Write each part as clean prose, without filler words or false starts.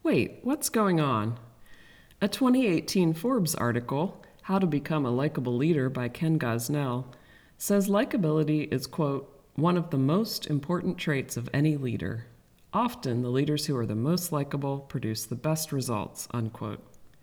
Wait, what's going on? A 2018 Forbes article, How to Become a Likeable Leader by Ken Gosnell, says likability is, quote, one of the most important traits of any leader. Often, the leaders who are the most likable produce the best results, unquote.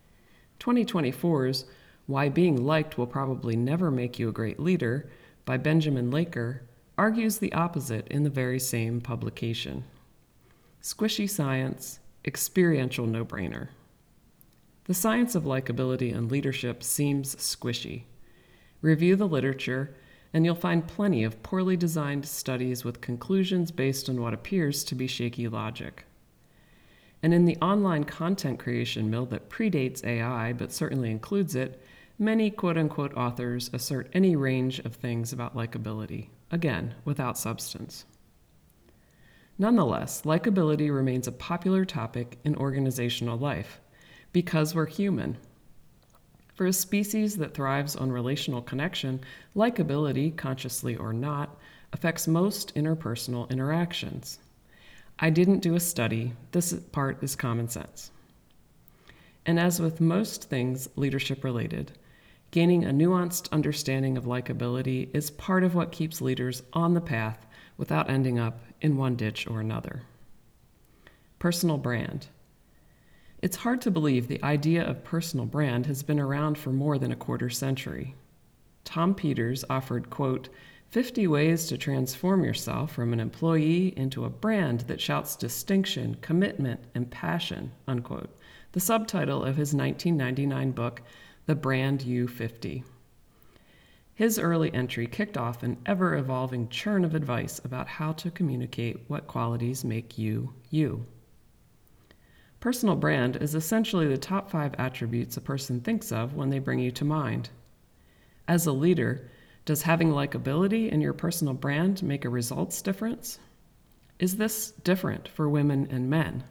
2024's Why Being Liked Will Probably Never Make You a Great Leader by Benjamin Laker argues the opposite in the very same publication. Squishy science, experiential no-brainer. The science of likability and leadership seems squishy. Review the literature, and you'll find plenty of poorly designed studies with conclusions based on what appears to be shaky logic. And in the online content creation mill that predates AI but certainly includes it, many quote-unquote authors assert any range of things about likability, again, without substance. Nonetheless, likability remains a popular topic in organizational life because we're human. For a species that thrives on relational connection, likability, consciously or not, affects most interpersonal interactions. I didn't do a study. This part is common sense. And as with most things leadership related, gaining a nuanced understanding of likability is part of what keeps leaders on the path without ending up in one ditch or another. Personal brand. It's hard to believe the idea of personal brand has been around for more than a quarter century. Tom Peters offered, quote, 50 ways to transform yourself from an employee into a brand that shouts distinction, commitment, and passion, unquote, the subtitle of his 1999 book, The Brand You 50. His early entry kicked off an ever-evolving churn of advice about how to communicate what qualities make you, you. Personal brand is essentially the top 5 attributes a person thinks of when they bring you to mind. As a leader, does having likability in your personal brand make a results difference? Is this different for women and men?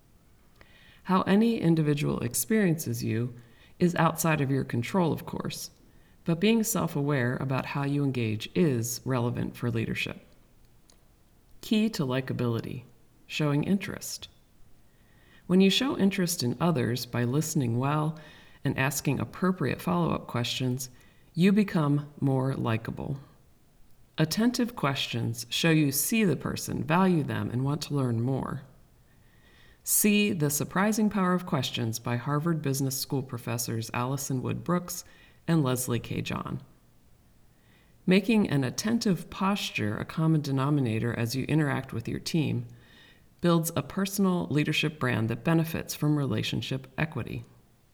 How any individual experiences you is outside of your control, of course, but being self-aware about how you engage is relevant for leadership. Key to likability, showing interest. When you show interest in others by listening well and asking appropriate follow-up questions, you become more likable. Attentive questions show you see the person, value them, and want to learn more. See The Surprising Power of Questions by Harvard Business School professors Alison Wood Brooks and Leslie K. John. Making an attentive posture a common denominator as you interact with your team builds a personal leadership brand that benefits from relationship equity.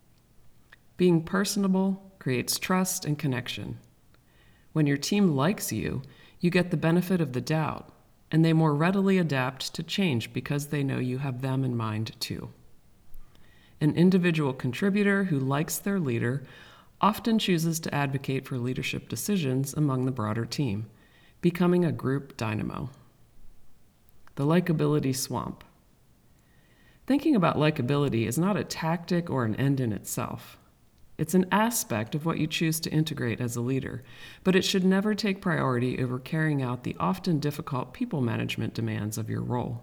Being personable creates trust and connection. When your team likes you, you get the benefit of the doubt, and they more readily adapt to change because they know you have them in mind too. An individual contributor who likes their leader often chooses to advocate for leadership decisions among the broader team, becoming a group dynamo. The likability swamp. Thinking about likability is not a tactic or an end in itself. It's an aspect of what you choose to integrate as a leader, but it should never take priority over carrying out the often difficult people management demands of your role.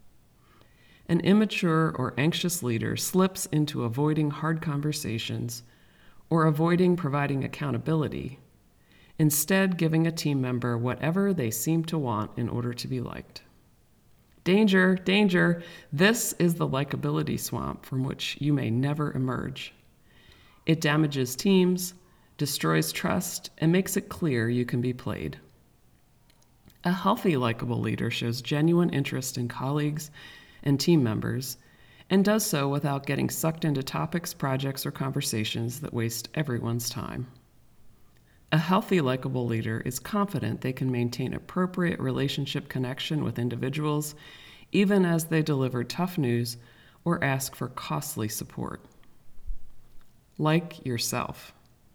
An immature or anxious leader slips into avoiding hard conversations or avoiding providing accountability, instead giving a team member whatever they seem to want in order to be liked. Danger, danger, this is the likability swamp from which you may never emerge. It damages teams, destroys trust, and makes it clear you can be played. A healthy, likable leader shows genuine interest in colleagues and team members, and does so without getting sucked into topics, projects, or conversations that waste everyone's time. A healthy, likable leader is confident they can maintain appropriate relationship connection with individuals, even as they deliver tough news or ask for costly support. Like yourself.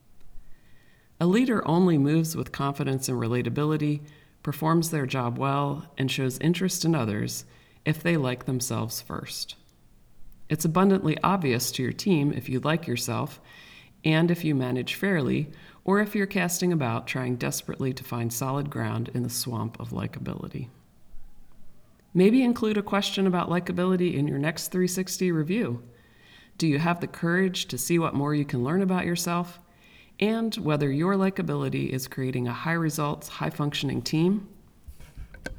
A leader only moves with confidence and relatability, performs their job well, and shows interest in others if they like themselves first. It's abundantly obvious to your team if you like yourself and if you manage fairly, or if you're casting about trying desperately to find solid ground in the swamp of likability. Maybe include a question about likability in your next 360 review. Do you have the courage to see what more you can learn about yourself? And whether your likability is creating a high results, high functioning team